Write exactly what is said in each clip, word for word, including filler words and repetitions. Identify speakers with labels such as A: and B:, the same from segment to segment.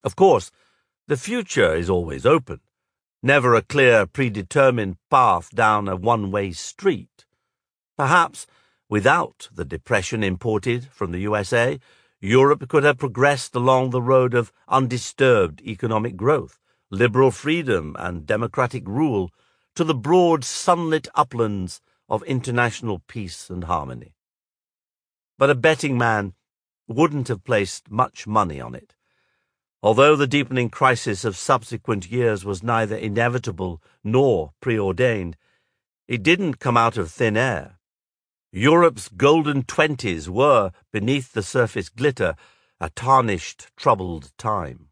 A: Of course, the future is always open, never a clear, predetermined path down a one-way street. Perhaps, without the depression imported from the U S A, Europe could have progressed along the road of undisturbed economic growth, liberal freedom and democratic rule to the broad sunlit uplands of international peace and harmony. But a betting man wouldn't have placed much money on it. Although the deepening crisis of subsequent years was neither inevitable nor preordained, it didn't come out of thin air. Europe's golden twenties were, beneath the surface glitter, a tarnished, troubled time.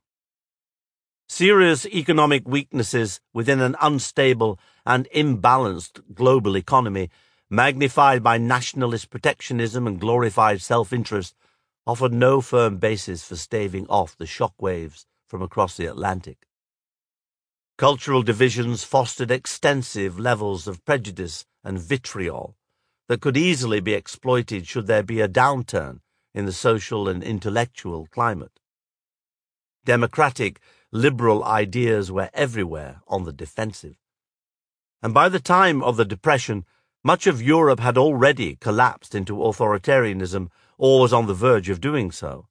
A: Serious economic weaknesses within an unstable and imbalanced global economy, magnified by nationalist protectionism and glorified self-interest, offered no firm basis for staving off the shockwaves from across the Atlantic. Cultural divisions fostered extensive levels of prejudice and vitriol that could easily be exploited should there be a downturn in the social and intellectual climate. Democratic, liberal ideas were everywhere on the defensive. And by the time of the Depression, much of Europe had already collapsed into authoritarianism or was on the verge of doing so.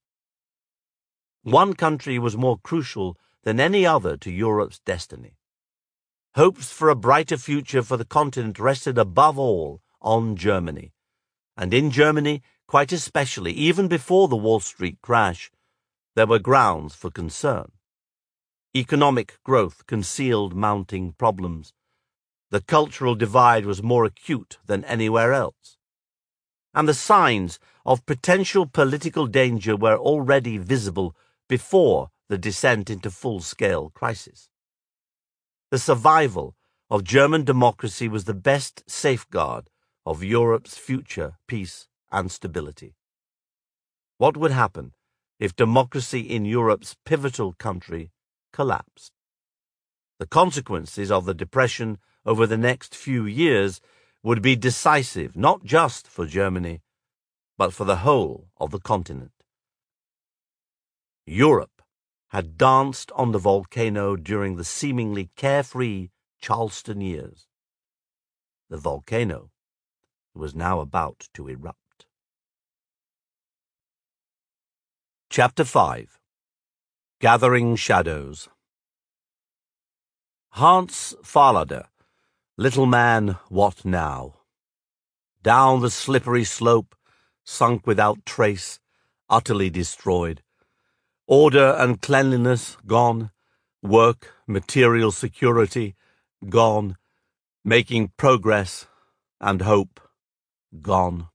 A: One country was more crucial than any other to Europe's destiny. Hopes for a brighter future for the continent rested above all on Germany, and in Germany, quite especially, even before the Wall Street crash, there were grounds for concern. Economic growth concealed mounting problems. The cultural divide was more acute than anywhere else. And the signs of potential political danger were already visible before the descent into full-scale crisis. The survival of German democracy was the best safeguard of Europe's future peace and stability. What would happen if democracy in Europe's pivotal country collapsed? The consequences of the Depression over the next few years would be decisive not just for Germany, but for the whole of the continent. Europe had danced on the volcano during the seemingly carefree Charleston years. The volcano was now about to erupt. Chapter five. Gathering Shadows. Hans Fahrlader, little man, what now? Down the slippery slope, sunk without trace, utterly destroyed. Order and cleanliness gone, work, material security gone, making progress and hope gone.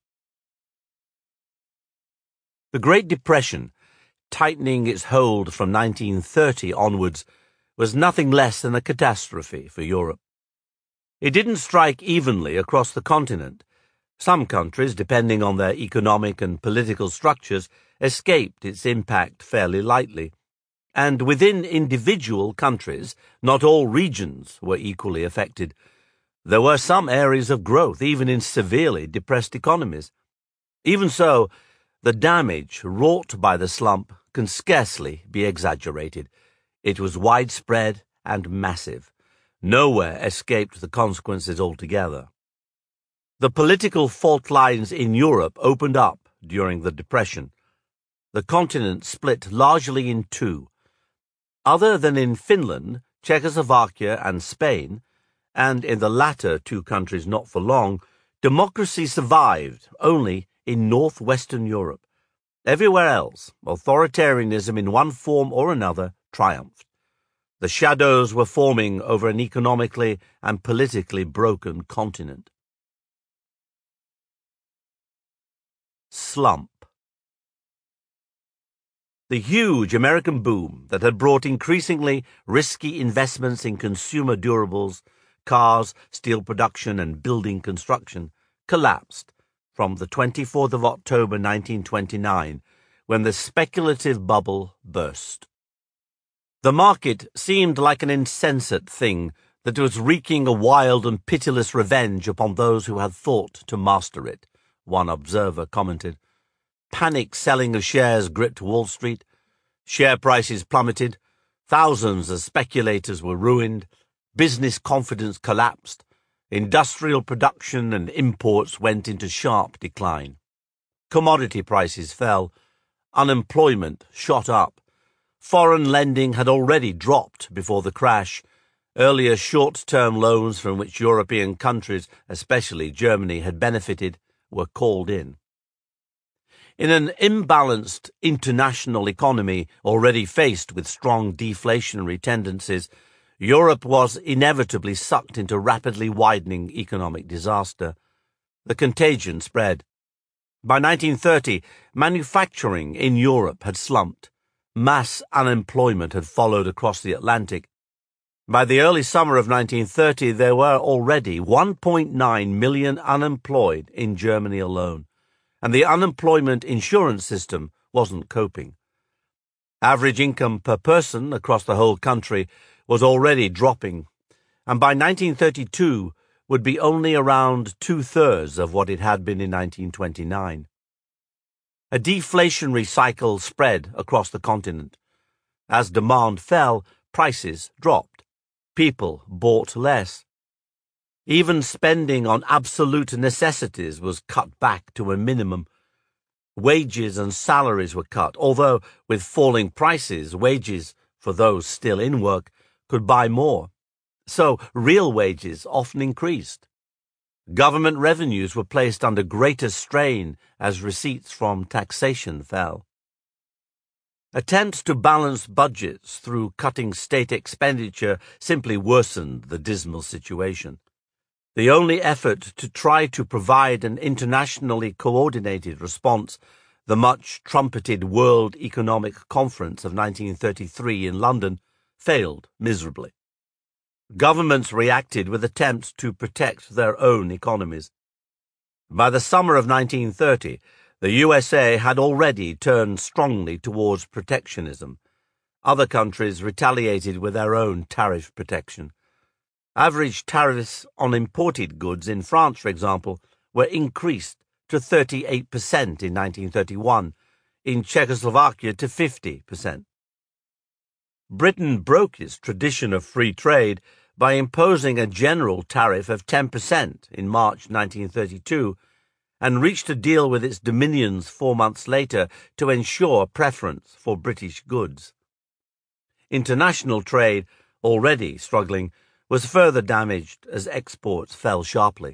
A: The Great Depression, tightening its hold from nineteen thirty onwards, was nothing less than a catastrophe for Europe. It didn't strike evenly across the continent. Some countries, depending on their economic and political structures, escaped its impact fairly lightly. And within individual countries, not all regions were equally affected. There were some areas of growth, even in severely depressed economies. Even so, the damage wrought by the slump can scarcely be exaggerated. It was widespread and massive. Nowhere escaped the consequences altogether. The political fault lines in Europe opened up during the Depression. The continent split largely in two. Other than in Finland, Czechoslovakia, and Spain, and in the latter two countries not for long, democracy survived only in northwestern Europe. Everywhere else, authoritarianism in one form or another triumphed. The shadows were forming over an economically and politically broken continent. Slump. The huge American boom that had brought increasingly risky investments in consumer durables, cars, steel production, and building construction collapsed from the twenty-fourth of October nineteen twenty-nine, when the speculative bubble burst. The market seemed like an insensate thing that was wreaking a wild and pitiless revenge upon those who had thought to master it, one observer commented. Panic selling of shares gripped Wall Street. Share prices plummeted, thousands of speculators were ruined, business confidence collapsed, industrial production and imports went into sharp decline. Commodity prices fell, unemployment shot up. Foreign lending had already dropped before the crash. Earlier short-term loans from which European countries, especially Germany, had benefited, were called in. In an imbalanced international economy already faced with strong deflationary tendencies, Europe was inevitably sucked into rapidly widening economic disaster. The contagion spread. By nineteen thirty, manufacturing in Europe had slumped. Mass unemployment had followed across the Atlantic. By the early summer of nineteen thirty, there were already one point nine million unemployed in Germany alone, and the unemployment insurance system wasn't coping. Average income per person across the whole country was already dropping, and by nineteen thirty-two would be only around two-thirds of what it had been in nineteen twenty-nine. A deflationary cycle spread across the continent. As demand fell, prices dropped. People bought less. Even spending on absolute necessities was cut back to a minimum. Wages and salaries were cut, although with falling prices, wages, for those still in work, could buy more. So real wages often increased. Government revenues were placed under greater strain as receipts from taxation fell. Attempts to balance budgets through cutting state expenditure simply worsened the dismal situation. The only effort to try to provide an internationally coordinated response, the much-trumpeted World Economic Conference of nineteen thirty-three in London, failed miserably. Governments reacted with attempts to protect their own economies. By the summer of nineteen thirty, the U S A had already turned strongly towards protectionism. Other countries retaliated with their own tariff protection. Average tariffs on imported goods in France, for example, were increased to thirty-eight percent in nineteen thirty-one, in Czechoslovakia to fifty percent. Britain broke its tradition of free trade by imposing a general tariff of ten percent in March nineteen thirty-two, and reached a deal with its dominions four months later to ensure preference for British goods. International trade, already struggling, was further damaged as exports fell sharply.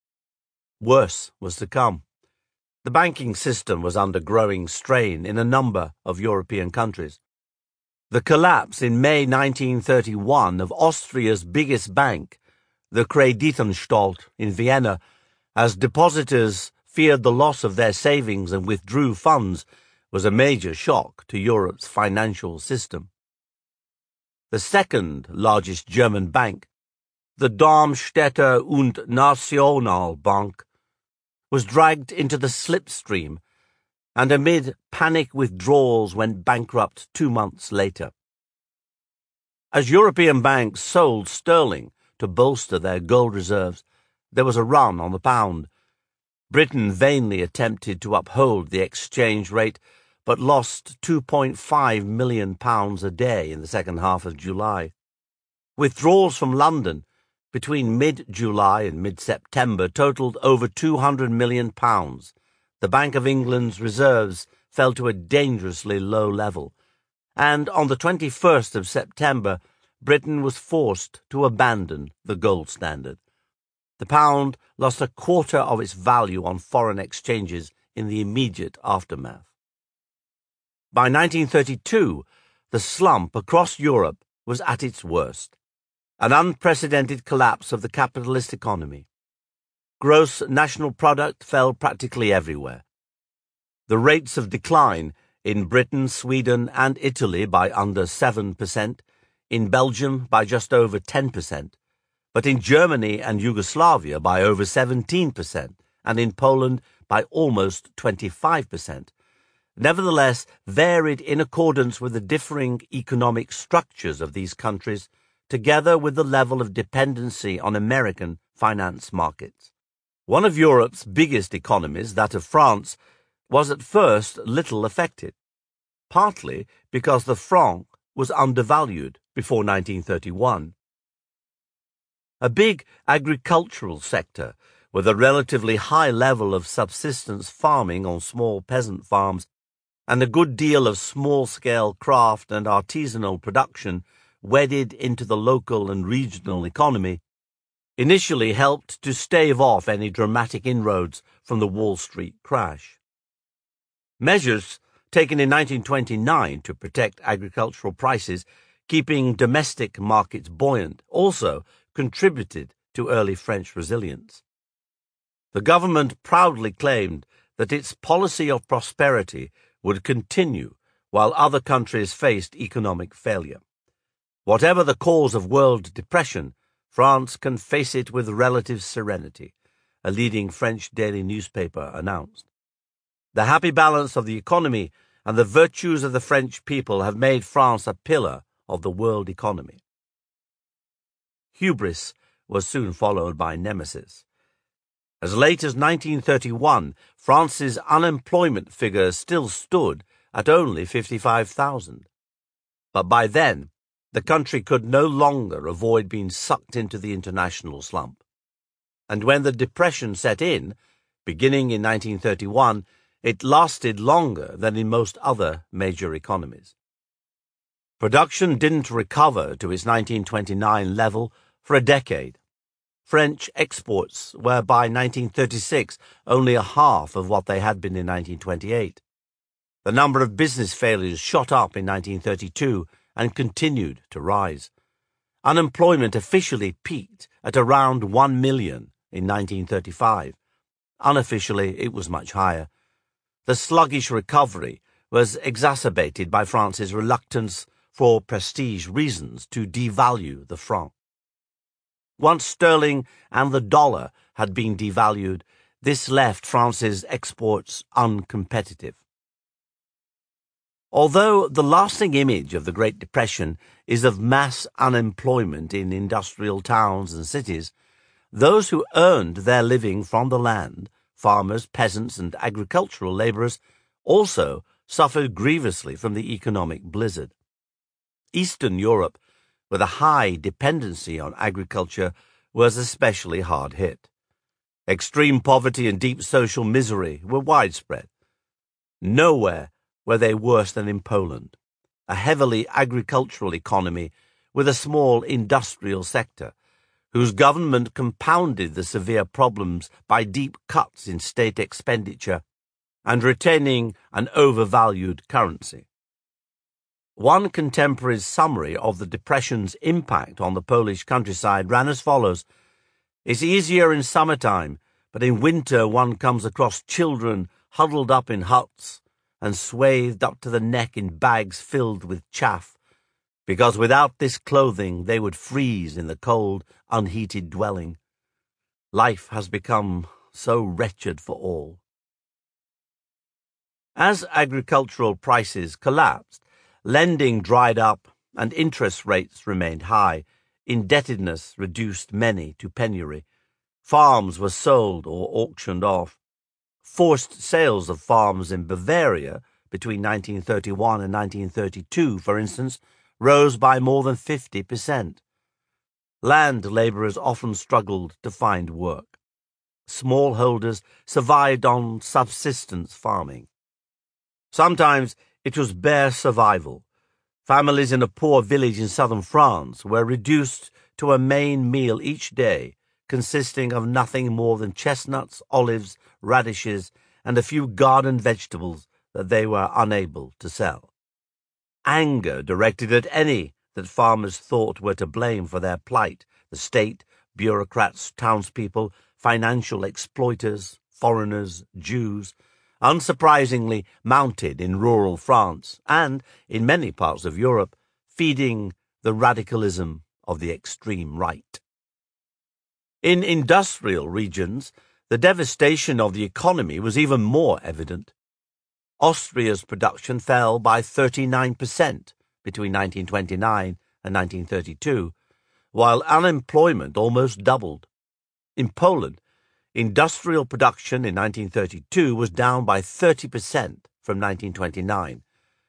A: Worse was to come. The banking system was under growing strain in a number of European countries. The collapse in May nineteen thirty-one of Austria's biggest bank, the Kreditanstalt in Vienna, as depositors feared the loss of their savings and withdrew funds, was a major shock to Europe's financial system. The second largest German bank, the Darmstädter und Nationalbank, was dragged into the slipstream and amid panic withdrawals went bankrupt two months later. As European banks sold sterling to bolster their gold reserves, there was a run on the pound. Britain vainly attempted to uphold the exchange rate, but lost two point five million pounds a day in the second half of July. Withdrawals from London between mid-July and mid-September totaled over two hundred million pounds. The Bank of England's reserves fell to a dangerously low level, and on the twenty-first of September, Britain was forced to abandon the gold standard. The pound lost a quarter of its value on foreign exchanges in the immediate aftermath. By nineteen thirty-two, the slump across Europe was at its worst, an unprecedented collapse of the capitalist economy. Gross national product fell practically everywhere. The rates of decline in Britain, Sweden, and Italy by under seven percent, in Belgium by just over ten percent, but in Germany and Yugoslavia by over seventeen percent, and in Poland by almost twenty-five percent, nevertheless varied in accordance with the differing economic structures of these countries, together with the level of dependency on American finance markets. One of Europe's biggest economies, that of France, was at first little affected. partly because the franc was undervalued before nineteen thirty-one. A big agricultural sector with a relatively high level of subsistence farming on small peasant farms and a good deal of small-scale craft and artisanal production wedded into the local and regional economy, initially helped to stave off any dramatic inroads from the Wall Street crash. Measures taken in nineteen twenty-nine to protect agricultural prices, keeping domestic markets buoyant, also contributed to early French resilience. The government proudly claimed that its policy of prosperity would continue while other countries faced economic failure. Whatever the cause of world depression, France can face it with relative serenity, a leading French daily newspaper announced. The happy balance of the economy and the virtues of the French people have made France a pillar of the world economy. Hubris was soon followed by nemesis. As late as nineteen thirty-one, France's unemployment figure still stood at only fifty-five thousand. But by then, the country could no longer avoid being sucked into the international slump. And when the Depression set in, beginning in nineteen thirty-one, it lasted longer than in most other major economies. Production didn't recover to its nineteen twenty-nine level for a decade. French exports were by nineteen thirty-six only a half of what they had been in nineteen twenty-eight. The number of business failures shot up in nineteen thirty-two and continued to rise. Unemployment officially peaked at around one million in nineteen thirty-five. Unofficially, it was much higher. The sluggish recovery was exacerbated by France's reluctance, for prestige reasons, to devalue the franc. Once sterling and the dollar had been devalued, this left France's exports uncompetitive. Although the lasting image of the Great Depression is of mass unemployment in industrial towns and cities, those who earned their living from the land, farmers, peasants, and agricultural laborers, also suffered grievously from the economic blizzard. Eastern Europe, with a high dependency on agriculture, was especially hard hit. Extreme poverty and deep social misery were widespread. Nowhere were they worse than in Poland, a heavily agricultural economy with a small industrial sector, whose government compounded the severe problems by deep cuts in state expenditure and retaining an overvalued currency. One contemporary summary of the Depression's impact on the Polish countryside ran as follows: "It's easier in summertime, but in winter one comes across children huddled up in huts and swathed up to the neck in bags filled with chaff, because without this clothing they would freeze in the cold, unheated dwelling. Life has become so wretched for all." As agricultural prices collapsed, lending dried up and interest rates remained high, indebtedness reduced many to penury. Farms were sold or auctioned off. Forced sales of farms in Bavaria between nineteen thirty-one and nineteen thirty-two, for instance, rose by more than fifty percent. Land labourers often struggled to find work. Smallholders survived on subsistence farming. Sometimes it was bare survival. Families in a poor village in southern France were reduced to a main meal each day, consisting of nothing more than chestnuts, olives, radishes, and a few garden vegetables that they were unable to sell. Anger directed at any that farmers thought were to blame for their plight, the state, bureaucrats, townspeople, financial exploiters, foreigners, Jews, unsurprisingly mounted in rural France and, in many parts of Europe, feeding the radicalism of the extreme right. In industrial regions, the devastation of the economy was even more evident. Austria's production fell by thirty-nine percent between nineteen twenty-nine and nineteen thirty-two, while unemployment almost doubled. In Poland, industrial production in nineteen thirty-two was down by thirty percent from nineteen twenty-nine,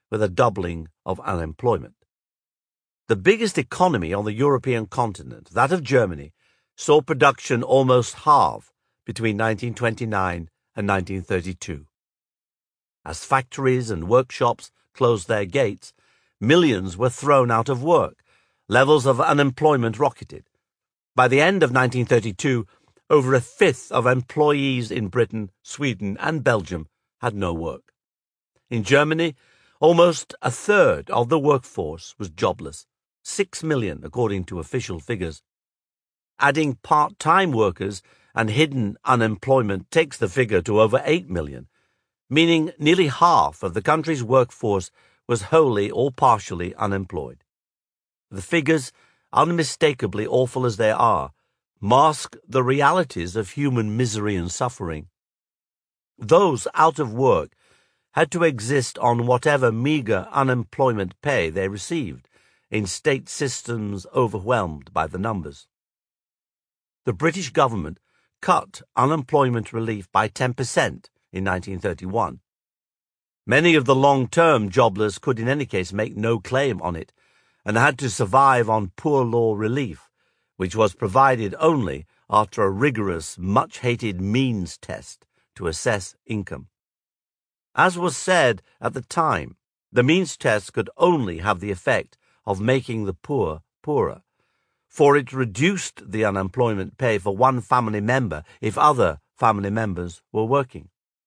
A: with a doubling of unemployment. The biggest economy on the European continent, that of Germany, saw production almost halve between nineteen twenty-nine and nineteen thirty-two. As factories and workshops closed their gates, millions were thrown out of work. Levels of unemployment rocketed. By the end of nineteen thirty-two, over a fifth of employees in Britain, Sweden, and Belgium had no work. In Germany, almost a third of the workforce was jobless, six million according to official figures. Adding part-time workers and hidden unemployment takes the figure to over eight million, meaning nearly half of the country's workforce was wholly or partially unemployed. The figures, unmistakably awful as they are, mask the realities of human misery and suffering. Those out of work had to exist on whatever meagre unemployment pay they received, in state systems overwhelmed by the numbers. The British government cut unemployment relief by ten percent in nineteen thirty-one. Many of the long-term jobless could in any case make no claim on it, and had to survive on poor law relief, which was provided only after a rigorous, much-hated means test to assess income. As was said at the time, the means test could only have the effect of making the poor poorer, for it reduced the unemployment pay for one family member if other family members were working.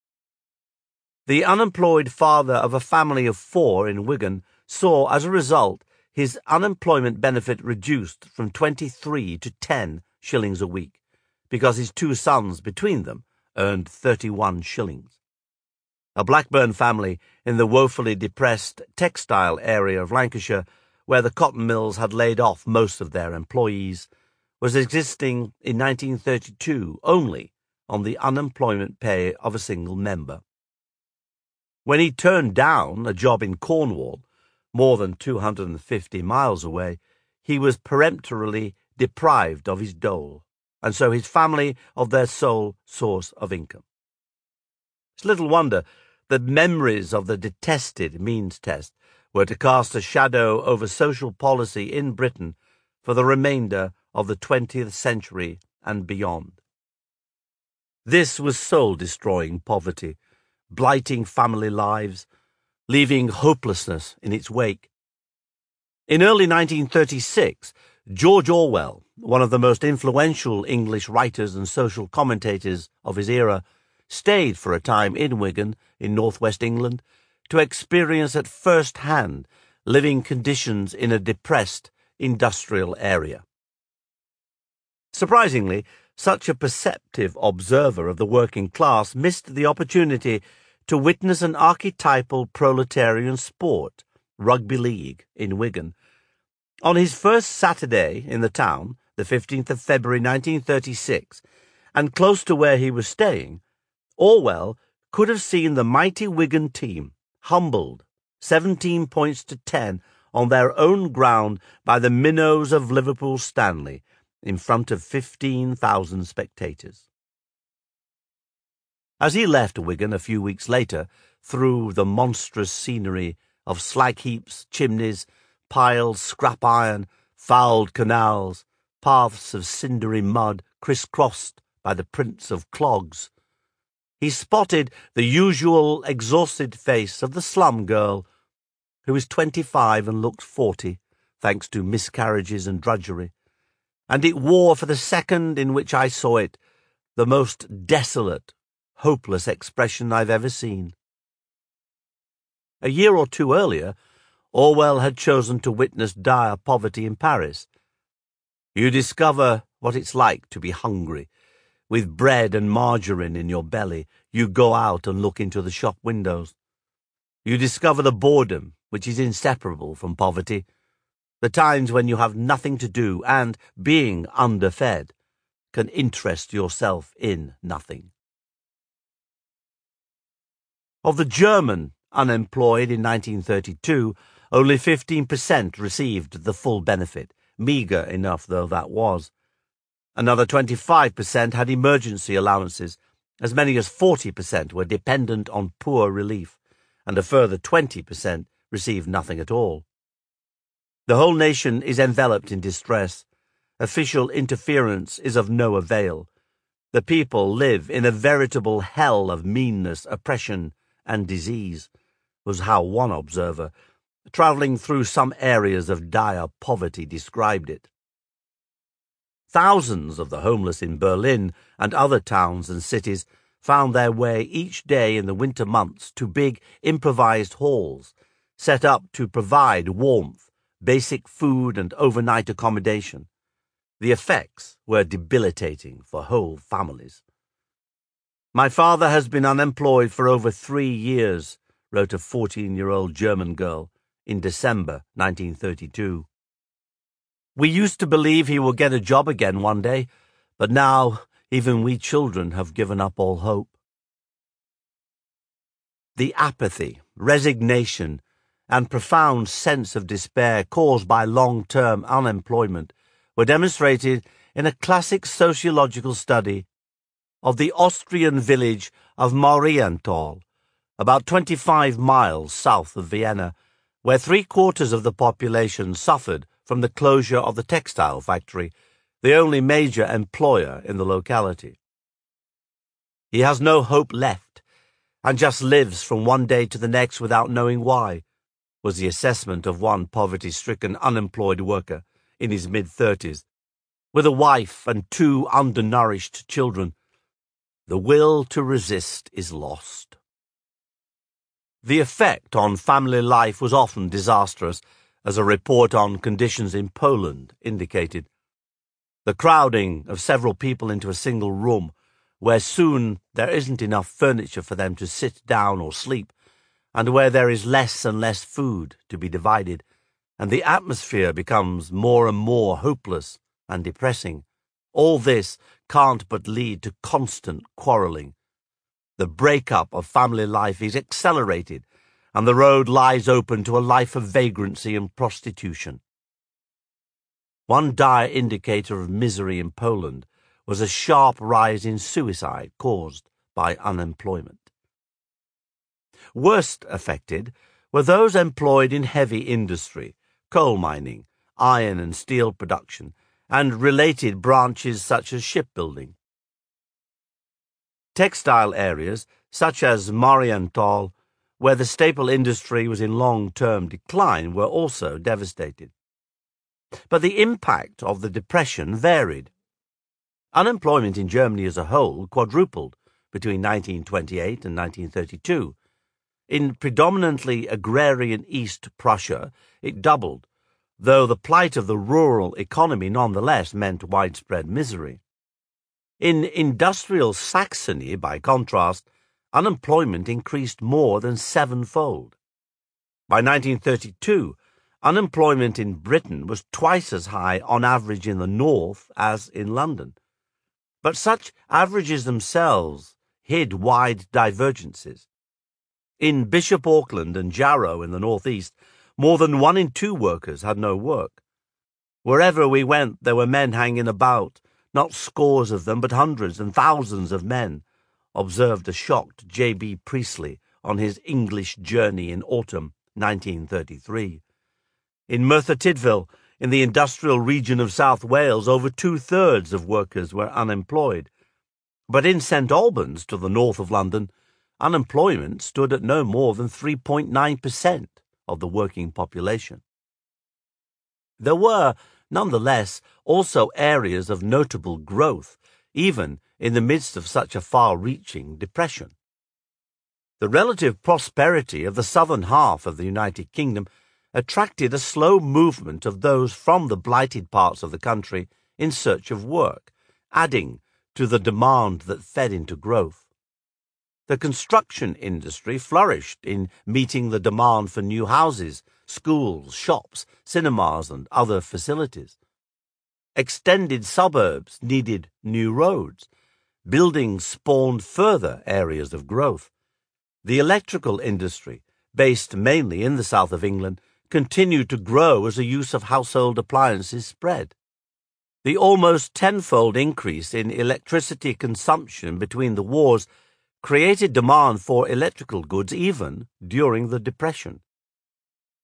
A: The unemployed father of a family of four in Wigan saw, as a result, his unemployment benefit reduced from twenty-three to ten shillings a week, because his two sons between them earned thirty-one shillings. A Blackburn family in the woefully depressed textile area of Lancashire, where the cotton mills had laid off most of their employees, was existing in nineteen thirty-two only on the unemployment pay of a single member. When he turned down a job in Cornwall, more than two hundred fifty miles away, he was peremptorily deprived of his dole, and so his family of their sole source of income. It's little wonder that memories of the detested means test were to cast a shadow over social policy in Britain for the remainder of the twentieth century and beyond. This was soul-destroying poverty, blighting family lives, leaving hopelessness in its wake. In early nineteen thirty-six, George Orwell, one of the most influential English writers and social commentators of his era, stayed for a time in Wigan, in northwest England, to experience at first hand living conditions in a depressed industrial area. Surprisingly, such a perceptive observer of the working class missed the opportunity to witness an archetypal proletarian sport, rugby league, in Wigan. On his first Saturday in the town, the fifteenth of February nineteen thirty-six, and close to where he was staying, Orwell could have seen the mighty Wigan team humbled seventeen points to ten on their own ground by the minnows of Liverpool Stanley in front of fifteen thousand spectators. As he left Wigan a few weeks later, through the monstrous scenery of slag heaps, chimneys, piled scrap iron, fouled canals, paths of cindery mud crisscrossed by the prints of clogs, he spotted the usual exhausted face of the slum girl, who was twenty-five and looked forty, thanks to miscarriages and drudgery, and it wore, for the second in which I saw it, the most desolate, hopeless expression I've ever seen. A year or two earlier, Orwell had chosen to witness dire poverty in Paris. You discover what it's like to be hungry. With bread and margarine in your belly, you go out and look into the shop windows. You discover the boredom which is inseparable from poverty, the times when you have nothing to do and, being underfed, can interest yourself in nothing. Of the German unemployed in nineteen thirty-two, only fifteen percent received the full benefit, meagre enough though that was. Another twenty-five percent had emergency allowances, as many as forty percent were dependent on poor relief, and a further twenty percent receive nothing at all. The whole nation is enveloped in distress. Official interference is of no avail. The people live in a veritable hell of meanness, oppression, and disease, was how one observer, travelling through some areas of dire poverty, described it. Thousands of the homeless in Berlin and other towns and cities found their way each day in the winter months to big improvised halls, set up to provide warmth, basic food, and overnight accommodation. The effects were debilitating for whole families. "My father has been unemployed for over three years," wrote a fourteen-year-old German girl in December nineteen thirty-two. "We used to believe he will get a job again one day, but now even we children have given up all hope." The apathy, resignation, and profound sense of despair caused by long-term unemployment were demonstrated in a classic sociological study of the Austrian village of Marienthal, about twenty-five miles south of Vienna, where three-quarters of the population suffered from the closure of the textile factory, the only major employer in the locality. "He has no hope left, and just lives from one day to the next without knowing why," was the assessment of one poverty-stricken unemployed worker in his mid-thirties, with a wife and two undernourished children. "The will to resist is lost." The effect on family life was often disastrous, as a report on conditions in Poland indicated. The crowding of several people into a single room, where soon there isn't enough furniture for them to sit down or sleep, and where there is less and less food to be divided, and the atmosphere becomes more and more hopeless and depressing. All this can't but lead to constant quarrelling. The break-up of family life is accelerated, and the road lies open to a life of vagrancy and prostitution. One dire indicator of misery in Poland was a sharp rise in suicide caused by unemployment. Worst affected were those employed in heavy industry, coal mining, iron and steel production, and related branches such as shipbuilding. Textile areas, such as Marienthal, where the staple industry was in long-term decline, were also devastated. But the impact of the Depression varied. Unemployment in Germany as a whole quadrupled between nineteen twenty-eight and nineteen thirty-two. In predominantly agrarian East Prussia, it doubled, though the plight of the rural economy nonetheless meant widespread misery. In industrial Saxony, by contrast, unemployment increased more than sevenfold. By nineteen thirty-two, unemployment in Britain was twice as high on average in the north as in London. But such averages themselves hid wide divergences. In Bishop Auckland and Jarrow in the northeast, more than one in two workers had no work. Wherever we went, there were men hanging about, not scores of them, but hundreds and thousands of men, observed a shocked J B Priestley on his English journey in autumn nineteen thirty-three. In Merthyr Tydfil, in the industrial region of South Wales, over two-thirds of workers were unemployed. But in Saint Albans, to the north of London, unemployment stood at no more than three point nine percent of the working population. There were, nonetheless, also areas of notable growth, even in the midst of such a far-reaching depression. The relative prosperity of the southern half of the United Kingdom attracted a slow movement of those from the blighted parts of the country in search of work, adding to the demand that fed into growth. The construction industry flourished in meeting the demand for new houses, schools, shops, cinemas, and other facilities. Extended suburbs needed new roads. Buildings spawned further areas of growth. The electrical industry, based mainly in the south of England, continued to grow as the use of household appliances spread. The almost tenfold increase in electricity consumption between the wars created demand for electrical goods even during the Depression.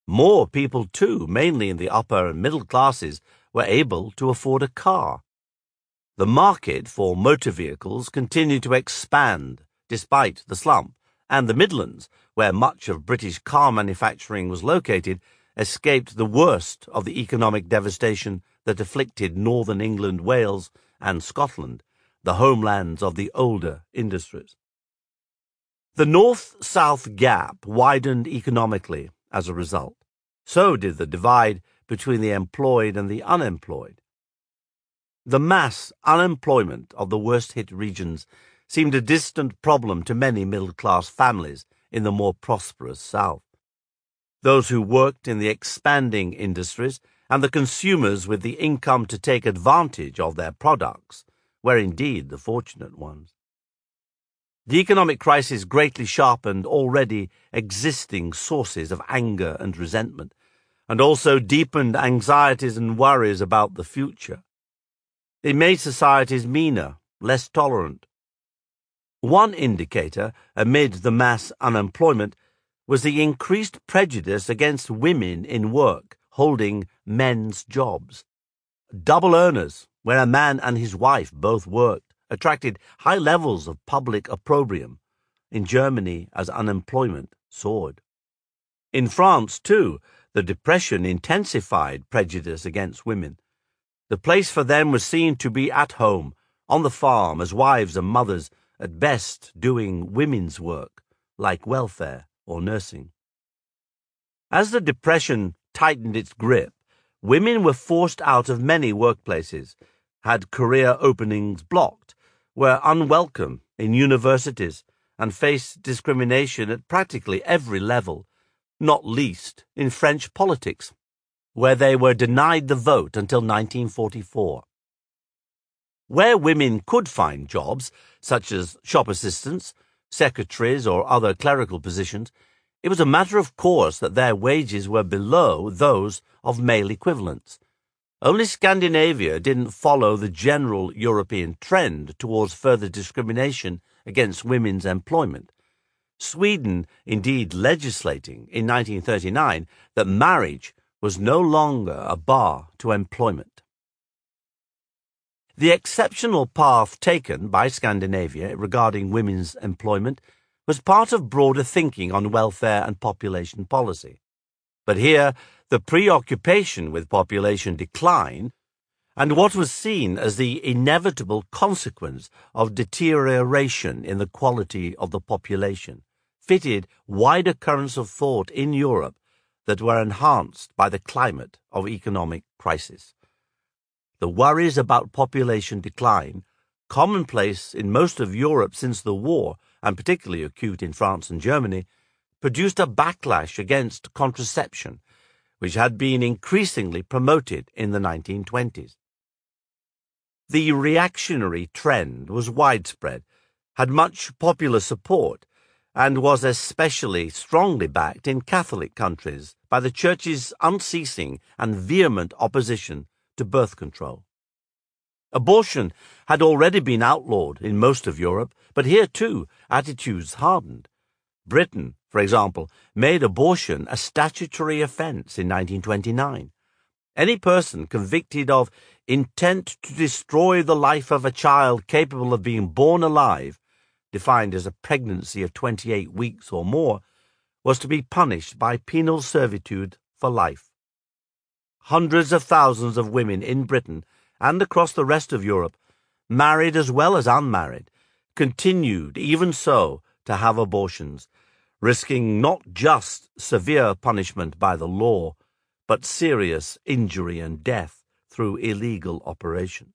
A: More people too, mainly in the upper and middle classes, were able to afford a car. The market for motor vehicles continued to expand despite the slump, and the Midlands, where much of British car manufacturing was located, escaped the worst of the economic devastation that afflicted northern England, Wales, and Scotland, the homelands of the older industries. The north-south gap widened economically as a result. So did the divide between the employed and the unemployed. The mass unemployment of the worst-hit regions seemed a distant problem to many middle-class families in the more prosperous South. Those who worked in the expanding industries and the consumers with the income to take advantage of their products were indeed the fortunate ones. The economic crisis greatly sharpened already existing sources of anger and resentment, and also deepened anxieties and worries about the future. It made societies meaner, less tolerant. One indicator amid the mass unemployment was the increased prejudice against women in work holding men's jobs. Double earners, where a man and his wife both worked, attracted high levels of public opprobrium in Germany as unemployment soared. In France, too, the Depression intensified prejudice against women. The place for them was seen to be at home, on the farm, as wives and mothers, at best doing women's work, like welfare or nursing. As the Depression tightened its grip, women were forced out of many workplaces, had career openings blocked, were unwelcome in universities, and faced discrimination at practically every level, not least in French politics, where they were denied the vote until nineteen forty-four. Where women could find jobs, such as shop assistants, secretaries, or other clerical positions, it was a matter of course that their wages were below those of male equivalents. Only Scandinavia didn't follow the general European trend towards further discrimination against women's employment. Sweden indeed legislating in nineteen thirty-nine that marriage was no longer a bar to employment. The exceptional path taken by Scandinavia regarding women's employment was part of broader thinking on welfare and population policy. But here, the preoccupation with population decline and what was seen as the inevitable consequence of deterioration in the quality of the population fitted wider currents of thought in Europe that were enhanced by the climate of economic crisis. The worries about population decline, commonplace in most of Europe since the war, and particularly acute in France and Germany, produced a backlash against contraception, which had been increasingly promoted in the nineteen twenties. The reactionary trend was widespread, had much popular support, and was especially strongly backed in Catholic countries by the Church's unceasing and vehement opposition to birth control. Abortion had already been outlawed in most of Europe, but here too attitudes hardened. Britain, for example, made abortion a statutory offence in nineteen twenty-nine. Any person convicted of intent to destroy the life of a child capable of being born alive, defined as a pregnancy of twenty-eight weeks or more, was to be punished by penal servitude for life. Hundreds of thousands of women in Britain and across the rest of Europe, married as well as unmarried, continued even so to have abortions, risking not just severe punishment by the law, but serious injury and death through illegal operations.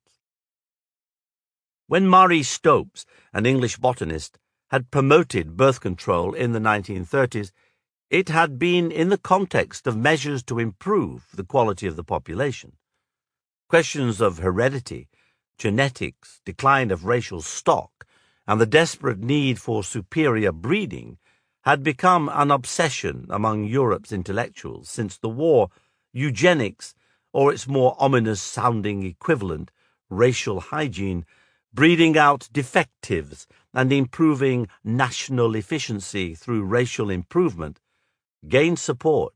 A: When Marie Stopes, an English botanist, had promoted birth control in the nineteen thirties, it had been in the context of measures to improve the quality of the population. Questions of heredity, genetics, decline of racial stock, and the desperate need for superior breeding had become an obsession among Europe's intellectuals since the war. Eugenics, or its more ominous-sounding equivalent, racial hygiene, breeding out defectives and improving national efficiency through racial improvement, gained support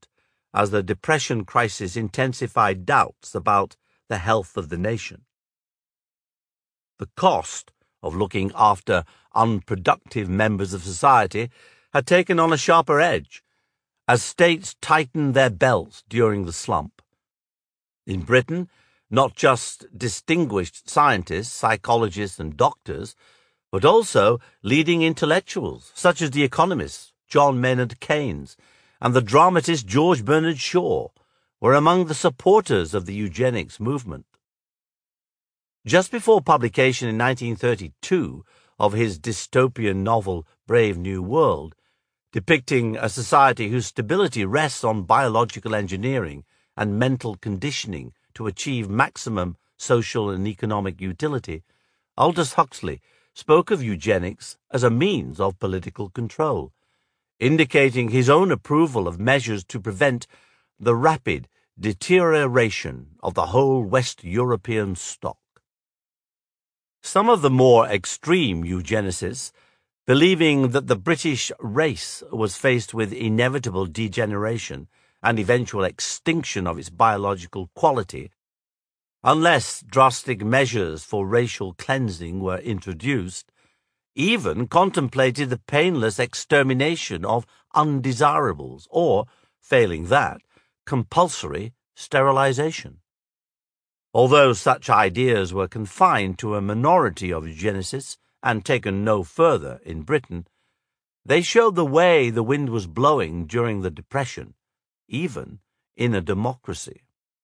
A: as the Depression crisis intensified doubts about the health of the nation. The cost of looking after unproductive members of society had taken on a sharper edge as states tightened their belts during the slump. In Britain, not just distinguished scientists, psychologists, and doctors, but also leading intellectuals such as the economist John Maynard Keynes and the dramatist George Bernard Shaw were among the supporters of the eugenics movement. Just before publication in nineteen thirty-two of his dystopian novel Brave New World, depicting a society whose stability rests on biological engineering and mental conditioning to achieve maximum social and economic utility, Aldous Huxley spoke of eugenics as a means of political control, indicating his own approval of measures to prevent the rapid deterioration of the whole West European stock. Some of the more extreme eugenicists, believing that the British race was faced with inevitable degeneration and eventual extinction of its biological quality, unless drastic measures for racial cleansing were introduced, even contemplated the painless extermination of undesirables or, failing that, compulsory sterilization. Although such ideas were confined to a minority of eugenicists and taken no further in Britain, they showed the way the wind was blowing during the Depression, even in a democracy.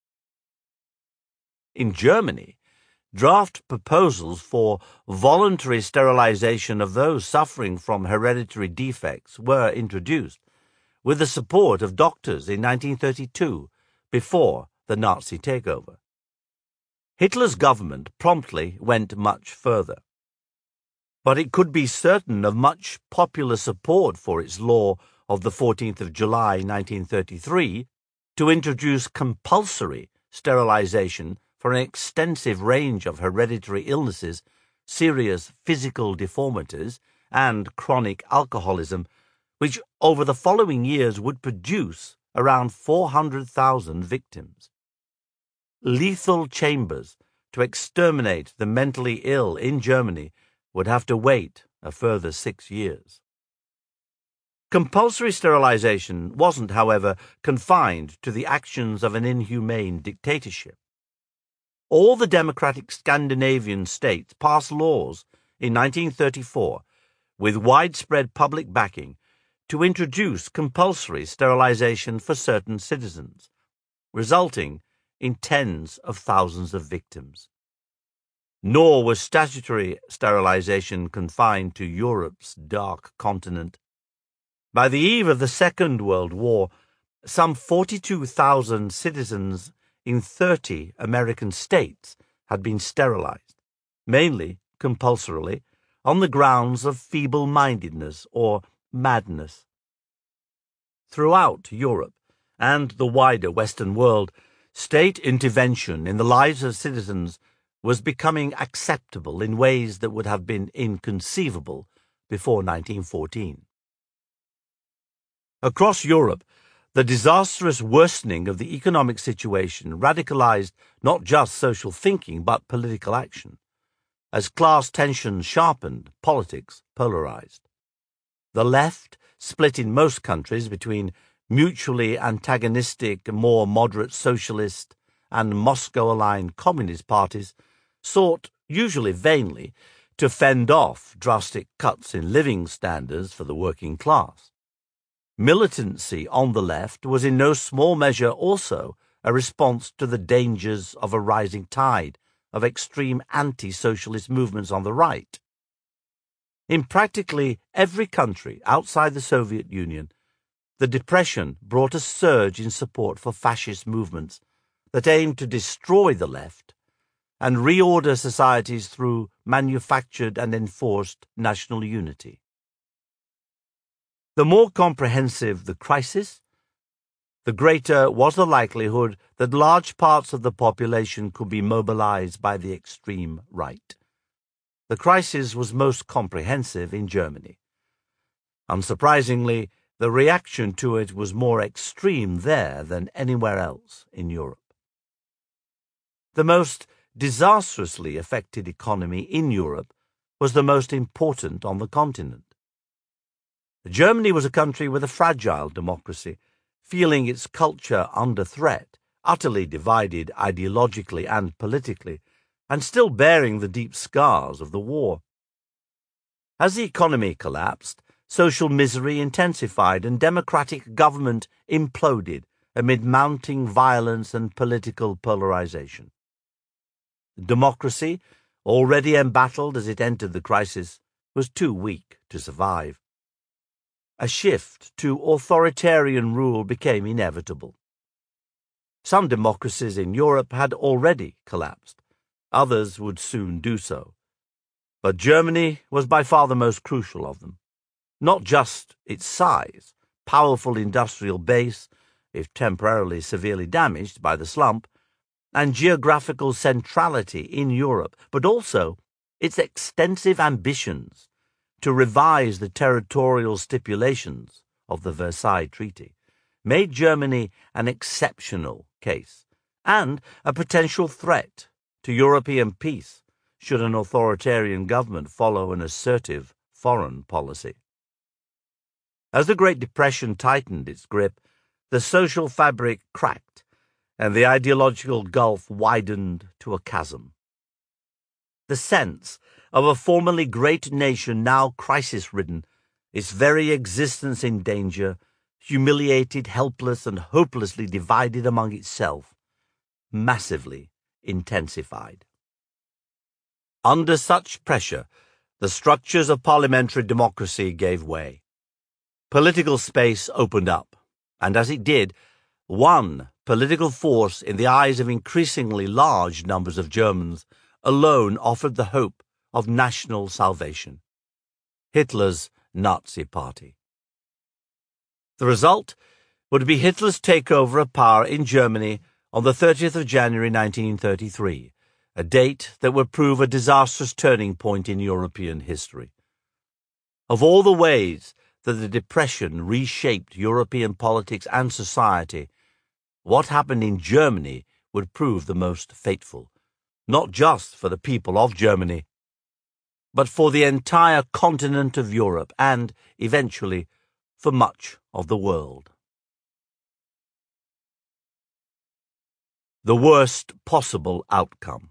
A: In Germany, draft proposals for voluntary sterilization of those suffering from hereditary defects were introduced, with the support of doctors in nineteen thirty-two, before the Nazi takeover. Hitler's government promptly went much further, but it could be certain of much popular support for its law of the fourteenth of July nineteen thirty-three to introduce compulsory sterilization for an extensive range of hereditary illnesses, serious physical deformities, and chronic alcoholism, which over the following years would produce around four hundred thousand victims. Lethal chambers to exterminate the mentally ill in Germany would have to wait a further six years. Compulsory sterilization wasn't, however, confined to the actions of an inhumane dictatorship. All the democratic Scandinavian states passed laws in nineteen thirty-four with widespread public backing to introduce compulsory sterilization for certain citizens, resulting in tens of thousands of victims. Nor was statutory sterilization confined to Europe's dark continent. By the eve of the Second World War, some forty-two thousand citizens in thirty American states had been sterilized, mainly compulsorily, on the grounds of feeble-mindedness or madness. Throughout Europe and the wider Western world, state intervention in the lives of citizens was becoming acceptable in ways that would have been inconceivable before nineteen fourteen. Across Europe, the disastrous worsening of the economic situation radicalized not just social thinking but political action. As class tensions sharpened, politics polarized. The left, split in most countries between mutually antagonistic, more moderate socialist and Moscow-aligned communist parties, sought, usually vainly, to fend off drastic cuts in living standards for the working class. Militancy on the left was in no small measure also a response to the dangers of a rising tide of extreme anti-socialist movements on the right. In practically every country outside the Soviet Union, the Depression brought a surge in support for fascist movements that aimed to destroy the left and reorder societies through manufactured and enforced national unity. The more comprehensive the crisis, the greater was the likelihood that large parts of the population could be mobilized by the extreme right. The crisis was most comprehensive in Germany. Unsurprisingly, the reaction to it was more extreme there than anywhere else in Europe. The most disastrously affected economy in Europe was the most important on the continent. Germany was a country with a fragile democracy, feeling its culture under threat, utterly divided ideologically and politically, and still bearing the deep scars of the war. As the economy collapsed, social misery intensified and democratic government imploded amid mounting violence and political polarization. Democracy, already embattled as it entered the crisis, was too weak to survive. A shift to authoritarian rule became inevitable. Some democracies in Europe had already collapsed. Others would soon do so. But Germany was by far the most crucial of them. Not just its size, powerful industrial base, if temporarily severely damaged by the slump, and geographical centrality in Europe, but also its extensive ambitions to revise the territorial stipulations of the Versailles Treaty, made Germany an exceptional case and a potential threat to European peace should an authoritarian government follow an assertive foreign policy. As the Great Depression tightened its grip, the social fabric cracked and the ideological gulf widened to a chasm. The sense of a formerly great nation now crisis-ridden, its very existence in danger, humiliated, helpless, and hopelessly divided among itself, massively intensified. Under such pressure, the structures of parliamentary democracy gave way. Political space opened up, and as it did, one political force in the eyes of increasingly large numbers of Germans alone offered the hope of national salvation: Hitler's Nazi Party. The result would be Hitler's takeover of power in Germany on the thirtieth of January nineteen thirty-three, a date that would prove a disastrous turning point in European history. Of all the ways that the Depression reshaped European politics and society, what happened in Germany would prove the most fateful, not just for the people of Germany, but for the entire continent of Europe and, eventually, for much of the world. The worst possible outcome.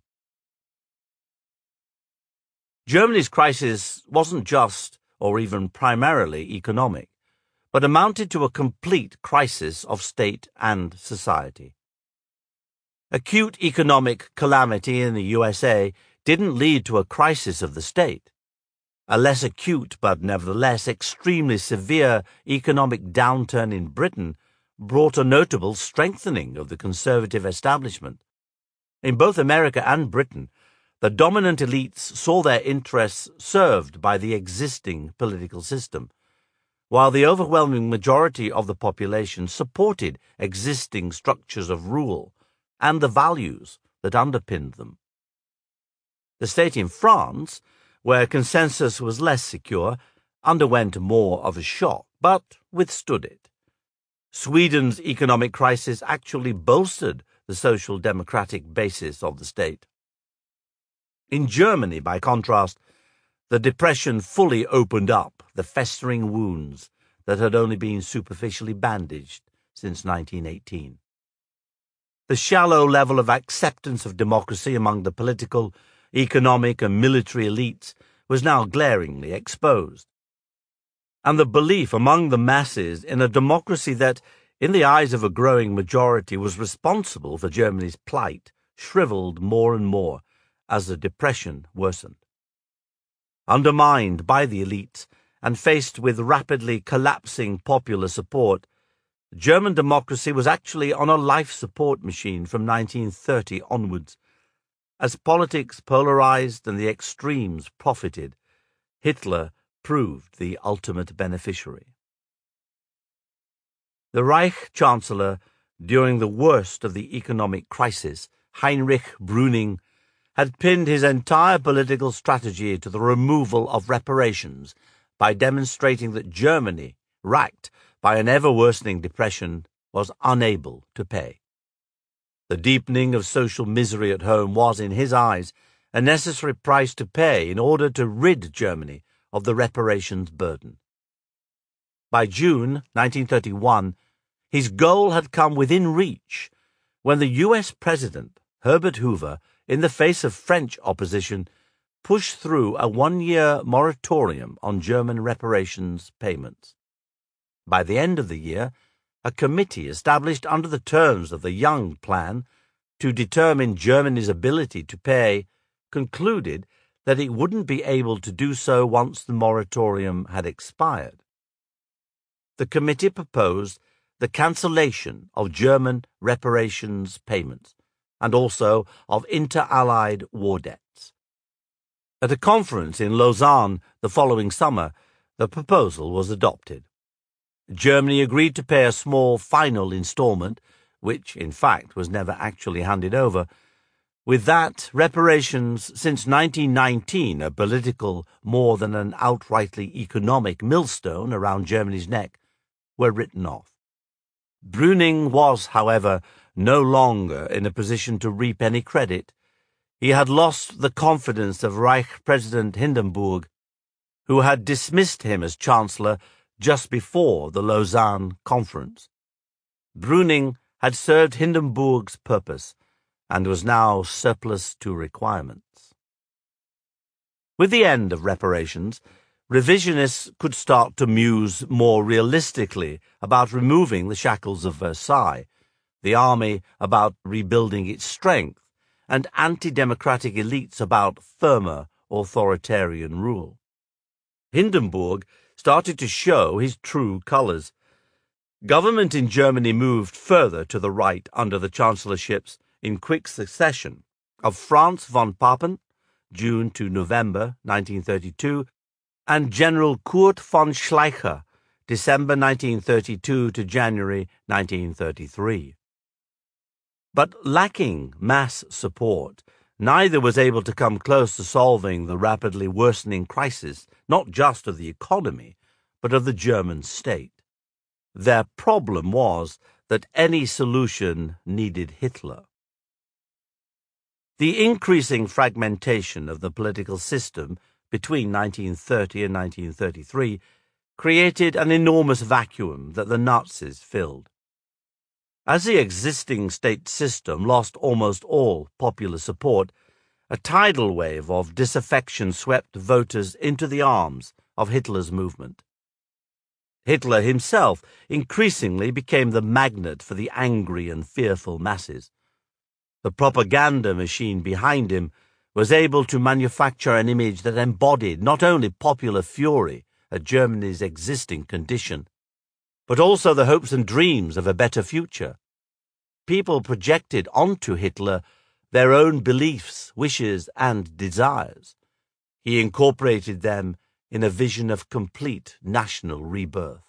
A: Germany's crisis wasn't just, or even primarily, economic, but amounted to a complete crisis of state and society. Acute economic calamity in the U S A didn't lead to a crisis of the state. A less acute but nevertheless extremely severe economic downturn in Britain brought a notable strengthening of the conservative establishment. In both America and Britain, the dominant elites saw their interests served by the existing political system, while the overwhelming majority of the population supported existing structures of rule and the values that underpinned them. The state in France, where consensus was less secure, underwent more of a shock, but withstood it. Sweden's economic crisis actually bolstered the social democratic basis of the state. In Germany, by contrast, the Depression fully opened up the festering wounds that had only been superficially bandaged since nineteen eighteen. The shallow level of acceptance of democracy among the political, economic, and military elites was now glaringly exposed. And the belief among the masses in a democracy that, in the eyes of a growing majority, was responsible for Germany's plight shriveled more and more as the Depression worsened. Undermined by the elites and faced with rapidly collapsing popular support, German democracy was actually on a life support machine from nineteen thirty onwards. As politics polarized and the extremes profited, Hitler proved the ultimate beneficiary. The Reich Chancellor, during the worst of the economic crisis, Heinrich Brüning, had pinned his entire political strategy to the removal of reparations by demonstrating that Germany, racked by an ever-worsening depression, was unable to pay. The deepening of social misery at home was, in his eyes, a necessary price to pay in order to rid Germany of the reparations burden. By June nineteen thirty-one, his goal had come within reach when the U S President, Herbert Hoover, in the face of French opposition, pushed through a one-year moratorium on German reparations payments. By the end of the year, a committee established under the terms of the Young Plan to determine Germany's ability to pay concluded that it wouldn't be able to do so once the moratorium had expired. The committee proposed the cancellation of German reparations payments and also of inter-Allied war debts. At a conference in Lausanne the following summer, the proposal was adopted. Germany agreed to pay a small final installment, which, in fact, was never actually handed over. With that, reparations since nineteen nineteen, a political more than an outrightly economic millstone around Germany's neck, were written off. Brüning was, however, no longer in a position to reap any credit. He had lost the confidence of Reich President Hindenburg, who had dismissed him as Chancellor just before the Lausanne Conference. Brüning had served Hindenburg's purpose and was now surplus to requirements. With the end of reparations, revisionists could start to muse more realistically about removing the shackles of Versailles, the army about rebuilding its strength, and anti-democratic elites about firmer authoritarian rule. Hindenburg started to show his true colours. Government in Germany moved further to the right under the chancellorships in quick succession of Franz von Papen, June to November nineteen thirty-two, and General Kurt von Schleicher, December nineteen thirty-two to January nineteen thirty-three. But lacking mass support, neither was able to come close to solving the rapidly worsening crisis, not just of the economy, but of the German state. Their problem was that any solution needed Hitler. The increasing fragmentation of the political system between nineteen thirty and nineteen thirty-three created an enormous vacuum that the Nazis filled. As the existing state system lost almost all popular support, a tidal wave of disaffection swept voters into the arms of Hitler's movement. Hitler himself increasingly became the magnet for the angry and fearful masses. The propaganda machine behind him was able to manufacture an image that embodied not only popular fury at Germany's existing condition, but also the hopes and dreams of a better future. People projected onto Hitler their own beliefs, wishes, and desires. He incorporated them in a vision of complete national rebirth.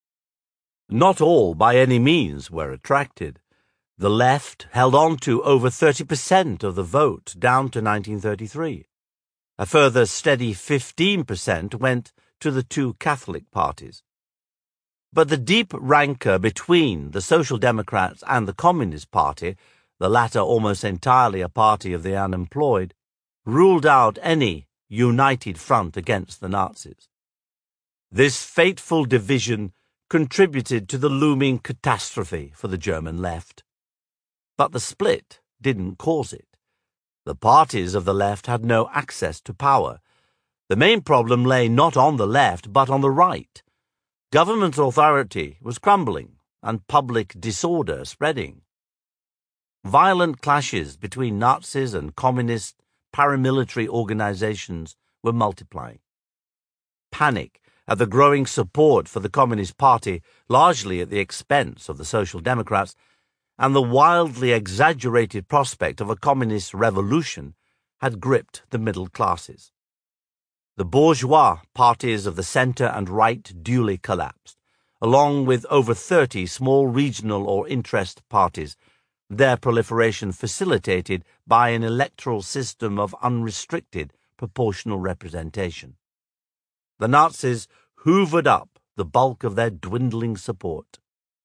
A: Not all, by any means, were attracted. The left held on to over thirty percent of the vote down to nineteen thirty-three. A further steady fifteen percent went to the two Catholic parties. But the deep rancor between the Social Democrats and the Communist Party, the latter almost entirely a party of the unemployed, ruled out any united front against the Nazis. This fateful division contributed to the looming catastrophe for the German left. But the split didn't cause it. The parties of the left had no access to power. The main problem lay not on the left, but on the right. Government authority was crumbling, and public disorder spreading. Violent clashes between Nazis and communist paramilitary organizations were multiplying. Panic at the growing support for the Communist Party, largely at the expense of the Social Democrats, and the wildly exaggerated prospect of a communist revolution had gripped the middle classes. The bourgeois parties of the centre and right duly collapsed, along with over thirty small regional or interest parties, their proliferation facilitated by an electoral system of unrestricted proportional representation. The Nazis hoovered up the bulk of their dwindling support.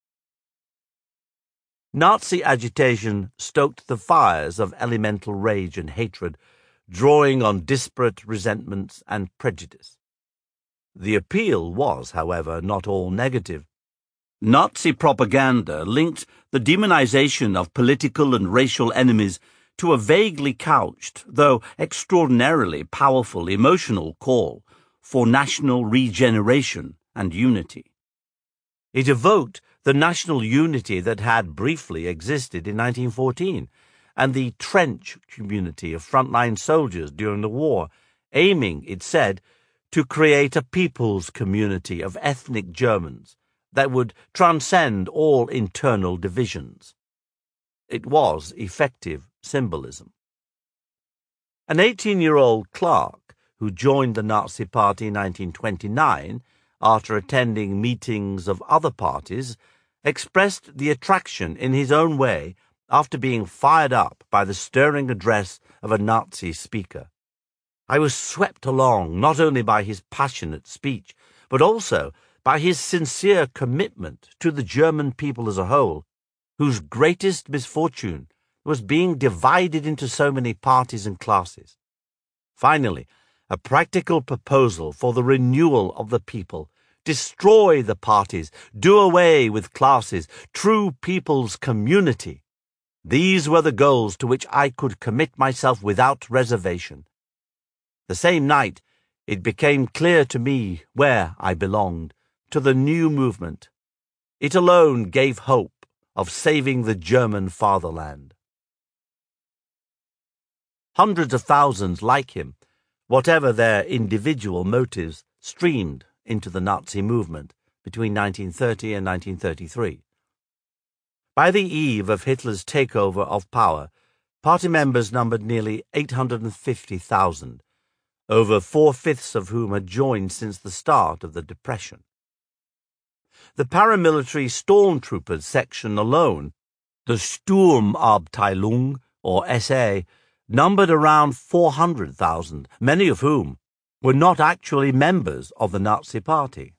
A: Nazi agitation stoked the fires of elemental rage and hatred, drawing on disparate resentments and prejudice. The appeal was, however, not all negative. Nazi propaganda linked the demonization of political and racial enemies to a vaguely couched, though extraordinarily powerful emotional call for national regeneration and unity. It evoked the national unity that had briefly existed in nineteen fourteen, and the trench community of frontline soldiers during the war, aiming, it said, to create a people's community of ethnic Germans that would transcend all internal divisions. It was effective symbolism. An eighteen-year-old clerk who joined the Nazi Party in nineteen twenty-nine after attending meetings of other parties expressed the attraction in his own way after being fired up by the stirring address of a Nazi speaker. I was swept along not only by his passionate speech, but also by his sincere commitment to the German people as a whole, whose greatest misfortune was being divided into so many parties and classes. Finally, a practical proposal for the renewal of the people, destroy the parties, do away with classes, true people's community. These were the goals to which I could commit myself without reservation. The same night, it became clear to me where I belonged, to the new movement. It alone gave hope of saving the German fatherland. Hundreds of thousands like him, whatever their individual motives, streamed into the Nazi movement between nineteen thirty and nineteen thirty-three. By the eve of Hitler's takeover of power, party members numbered nearly eight hundred fifty thousand, over four-fifths of whom had joined since the start of the Depression. The paramilitary stormtroopers section alone, the Sturmabteilung, or S A, numbered around four hundred thousand, many of whom were not actually members of the Nazi Party.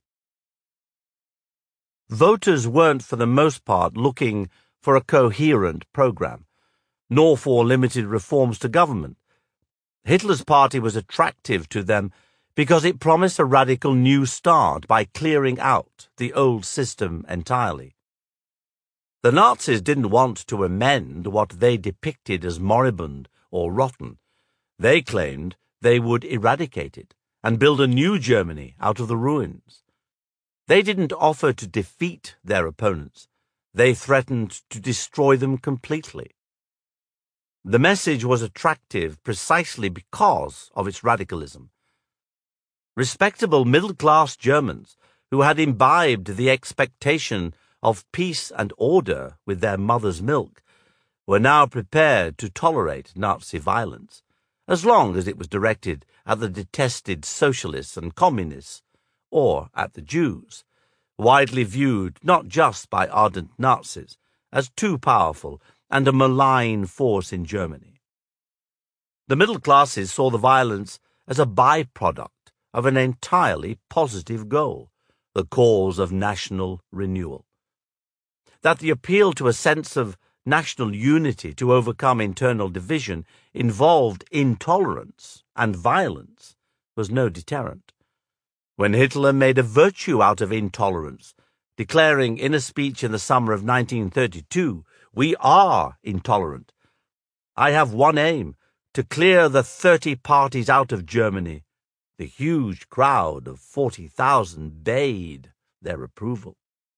A: Voters weren't for the most part looking for a coherent program, nor for limited reforms to government. Hitler's party was attractive to them because it promised a radical new start by clearing out the old system entirely. The Nazis didn't want to amend what they depicted as moribund or rotten. They claimed they would eradicate it and build a new Germany out of the ruins. They didn't offer to defeat their opponents. They threatened to destroy them completely. The message was attractive precisely because of its radicalism. Respectable middle-class Germans who had imbibed the expectation of peace and order with their mother's milk were now prepared to tolerate Nazi violence, as long as it was directed at the detested socialists and communists, or at the Jews, widely viewed not just by ardent Nazis as too powerful and a malign force in Germany. The middle classes saw the violence as a byproduct of an entirely positive goal, the cause of national renewal. That the appeal to a sense of national unity to overcome internal division involved intolerance and violence was no deterrent. When Hitler made a virtue out of intolerance, declaring in a speech in the summer of nineteen thirty-two, "We are intolerant. I have one aim, to clear the thirty parties out of Germany," the huge crowd of forty thousand bayed their approval.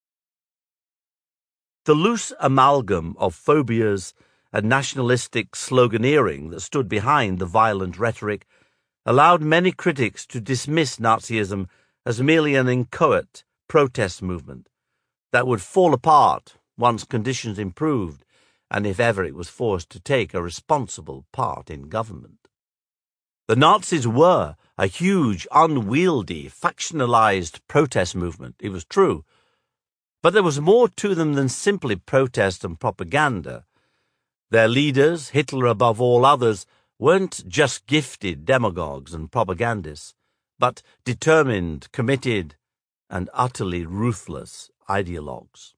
A: The loose amalgam of phobias and nationalistic sloganeering that stood behind the violent rhetoric allowed many critics to dismiss Nazism as merely an inchoate protest movement that would fall apart once conditions improved and if ever it was forced to take a responsible part in government. The Nazis were a huge, unwieldy, factionalized protest movement, it was true, but there was more to them than simply protest and propaganda. Their leaders, Hitler above all others, weren't just gifted demagogues and propagandists, but determined, committed, and utterly ruthless ideologues.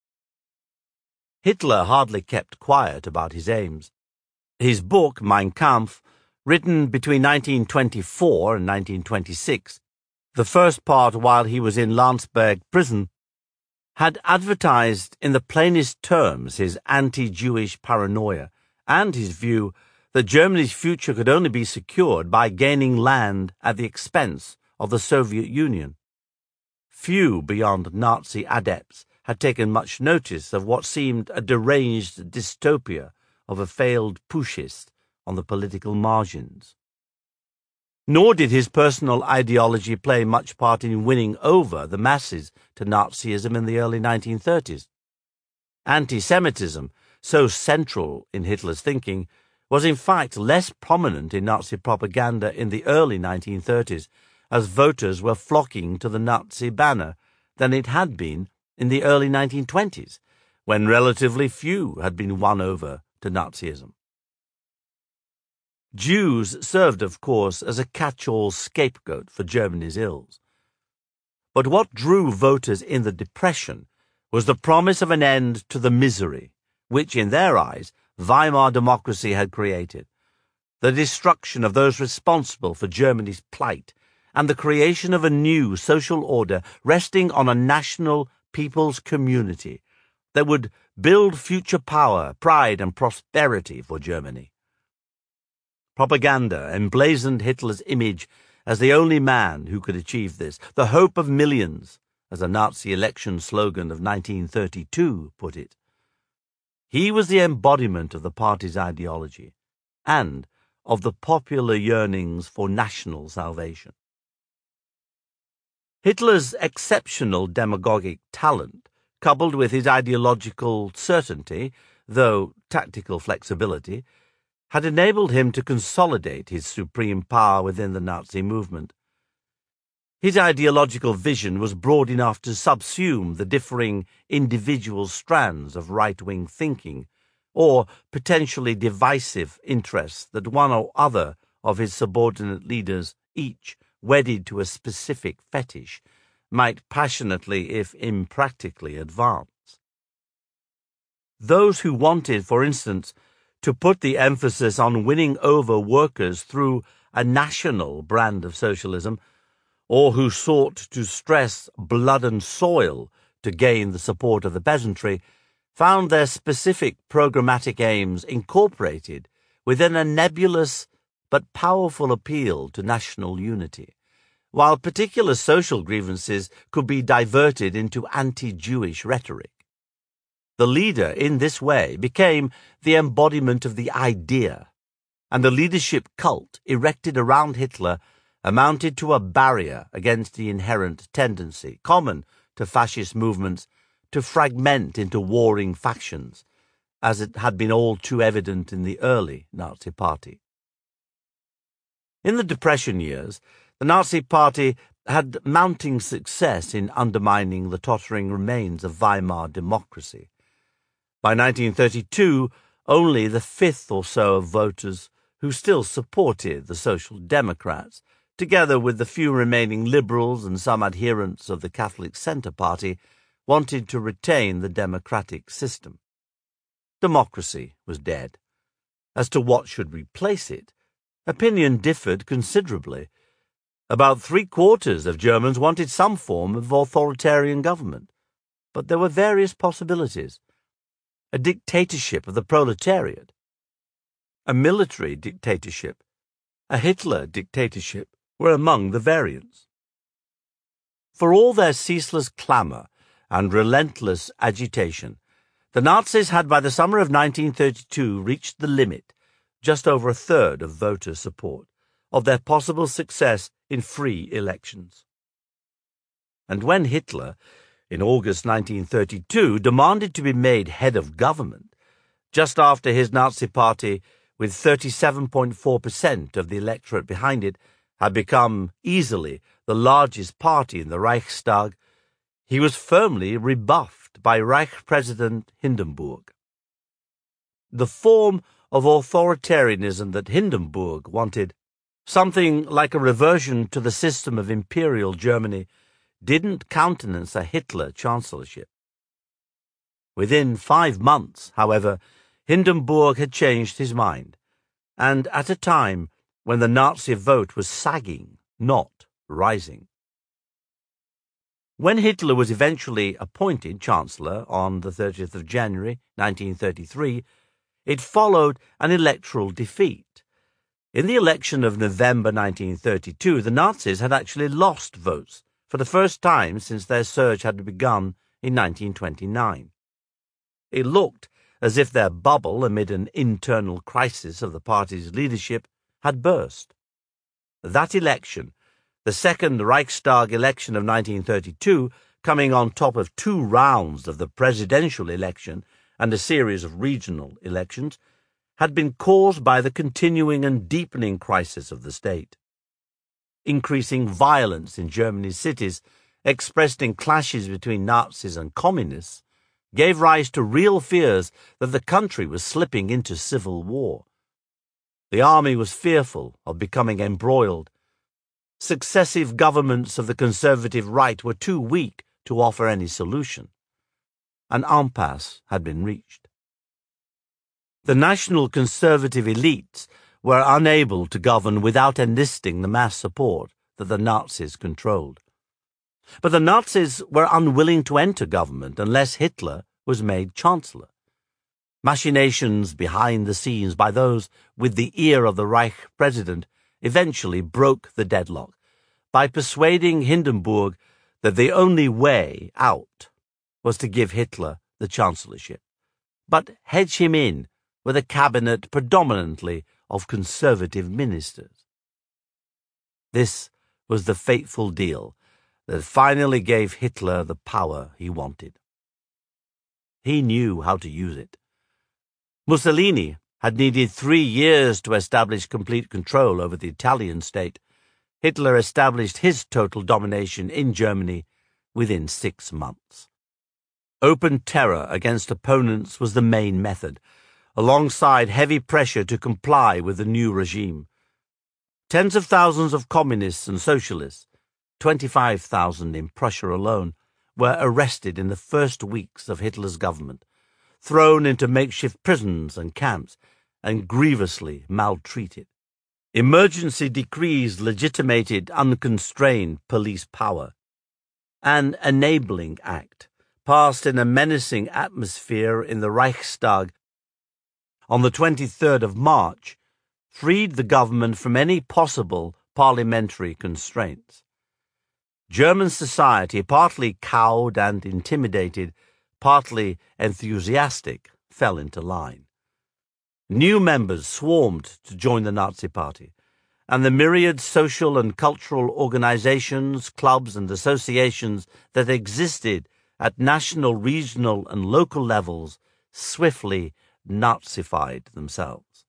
A: Hitler hardly kept quiet about his aims. His book, Mein Kampf, written between nineteen twenty-four and nineteen twenty-six, the first part while he was in Landsberg prison, had advertised in the plainest terms his anti-Jewish paranoia and his view that Germany's future could only be secured by gaining land at the expense of the Soviet Union. Few beyond Nazi adepts had taken much notice of what seemed a deranged dystopia of a failed pushist on the political margins. Nor did his personal ideology play much part in winning over the masses to Nazism in the early nineteen thirties. Anti-Semitism, so central in Hitler's thinking, was in fact less prominent in Nazi propaganda in the early nineteen thirties, as voters were flocking to the Nazi banner, than it had been in the early nineteen twenties, when relatively few had been won over to Nazism. Jews served, of course, as a catch-all scapegoat for Germany's ills. But what drew voters in the Depression was the promise of an end to the misery which, in their eyes, Weimar democracy had created, the destruction of those responsible for Germany's plight, and the creation of a new social order resting on a national people's community that would build future power, pride, and prosperity for Germany. Propaganda emblazoned Hitler's image as the only man who could achieve this, the hope of millions, as a Nazi election slogan of nineteen thirty-two put it. He was the embodiment of the party's ideology and of the popular yearnings for national salvation. Hitler's exceptional demagogic talent, coupled with his ideological certainty, though tactical flexibility, had enabled him to consolidate his supreme power within the Nazi movement. His ideological vision was broad enough to subsume the differing individual strands of right-wing thinking, or potentially divisive interests that one or other of his subordinate leaders, each wedded to a specific fetish, might passionately, if impractically, advance. Those who wanted, for instance, to put the emphasis on winning over workers through a national brand of socialism, or who sought to stress blood and soil to gain the support of the peasantry, found their specific programmatic aims incorporated within a nebulous but powerful appeal to national unity, while particular social grievances could be diverted into anti-Jewish rhetoric. The leader, in this way, became the embodiment of the idea, and the leadership cult erected around Hitler amounted to a barrier against the inherent tendency, common to fascist movements, to fragment into warring factions, as it had been all too evident in the early Nazi Party. In the Depression years, the Nazi Party had mounting success in undermining the tottering remains of Weimar democracy. By nineteen thirty-two, only the fifth or so of voters who still supported the Social Democrats, together with the few remaining liberals and some adherents of the Catholic Centre Party, wanted to retain the democratic system. Democracy was dead. As to what should replace it, opinion differed considerably. About three-quarters of Germans wanted some form of authoritarian government, but there were various possibilities. A dictatorship of the proletariat, a military dictatorship, a Hitler dictatorship were among the variants. For all their ceaseless clamour and relentless agitation, the Nazis had by the summer of nineteen thirty-two reached the limit, just over a third of voter support, of their possible success in free elections. And when Hitler, in August nineteen thirty-two, demanded to be made head of government, just after his Nazi Party, with thirty-seven point four percent of the electorate behind it, had become easily the largest party in the Reichstag, he was firmly rebuffed by Reich President Hindenburg. The form of authoritarianism that Hindenburg wanted, something like a reversion to the system of Imperial Germany, didn't countenance a Hitler chancellorship. Within five months, however, Hindenburg had changed his mind, and at a time when the Nazi vote was sagging, not rising. When Hitler was eventually appointed Chancellor on the thirtieth of January nineteen thirty-three, it followed an electoral defeat. In the election of November nineteen thirty-two, the Nazis had actually lost votes for the first time since their surge had begun in nineteen twenty-nine. It looked as if their bubble, amid an internal crisis of the party's leadership, had burst. That election, the second Reichstag election of nineteen thirty-two, coming on top of two rounds of the presidential election and a series of regional elections, had been caused by the continuing and deepening crisis of the state. Increasing violence in Germany's cities, expressed in clashes between Nazis and communists, gave rise to real fears that the country was slipping into civil war. The army was fearful of becoming embroiled. Successive governments of the conservative right were too weak to offer any solution. An impasse had been reached. The national conservative elites were unable to govern without enlisting the mass support that the Nazis controlled. But the Nazis were unwilling to enter government unless Hitler was made Chancellor. Machinations behind the scenes by those with the ear of the Reich president eventually broke the deadlock by persuading Hindenburg that the only way out was to give Hitler the chancellorship, but hedge him in with a cabinet predominantly of conservative ministers. This was the fateful deal that finally gave Hitler the power he wanted. He knew how to use it. Mussolini had needed three years to establish complete control over the Italian state. Hitler established his total domination in Germany within six months. Open terror against opponents was the main method, alongside heavy pressure to comply with the new regime. Tens of thousands of communists and socialists, twenty-five thousand in Prussia alone, were arrested in the first weeks of Hitler's government, thrown into makeshift prisons and camps, and grievously maltreated. Emergency decrees legitimated unconstrained police power. An enabling act, passed in a menacing atmosphere in the Reichstag on the twenty-third of March, freed the government from any possible parliamentary constraints. German society, partly cowed and intimidated, partly enthusiastic, fell into line. New members swarmed to join the Nazi Party, and the myriad social and cultural organizations, clubs and associations that existed at national, regional and local levels swiftly Nazified themselves.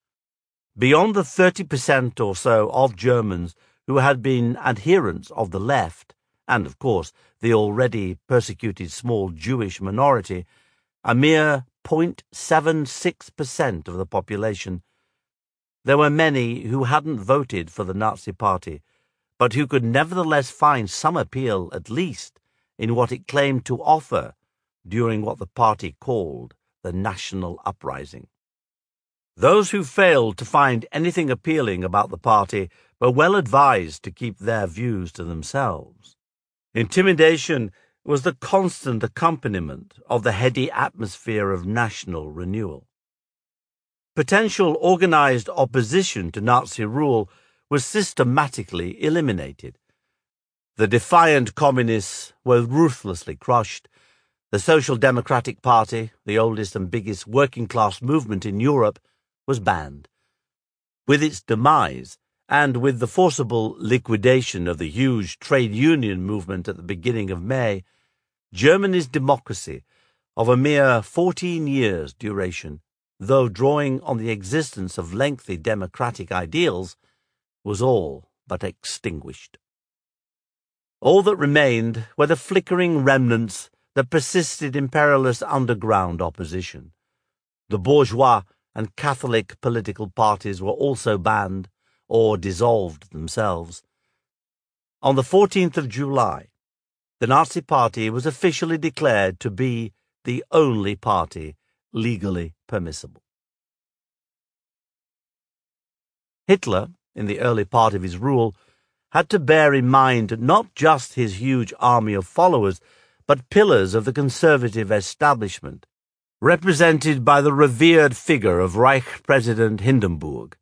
A: Beyond the thirty percent or so of Germans who had been adherents of the left, and, of course, the already persecuted small Jewish minority, a mere zero point seven six percent of the population, there were many who hadn't voted for the Nazi Party, but who could nevertheless find some appeal, at least, in what it claimed to offer during what the party called the National Uprising. Those who failed to find anything appealing about the party were well advised to keep their views to themselves. Intimidation was the constant accompaniment of the heady atmosphere of national renewal. Potential organized opposition to Nazi rule was systematically eliminated. The defiant communists were ruthlessly crushed. The Social Democratic Party, the oldest and biggest working-class movement in Europe, was banned. With its demise, and with the forcible liquidation of the huge trade union movement at the beginning of May, Germany's democracy, of a mere fourteen years' duration, though drawing on the existence of lengthy democratic ideals, was all but extinguished. All that remained were the flickering remnants that persisted in perilous underground opposition. The bourgeois and Catholic political parties were also banned or dissolved themselves. On the fourteenth of July, the Nazi Party was officially declared to be the only party legally permissible. Hitler, in the early part of his rule, had to bear in mind not just his huge army of followers, but pillars of the conservative establishment, represented by the revered figure of Reich President Hindenburg.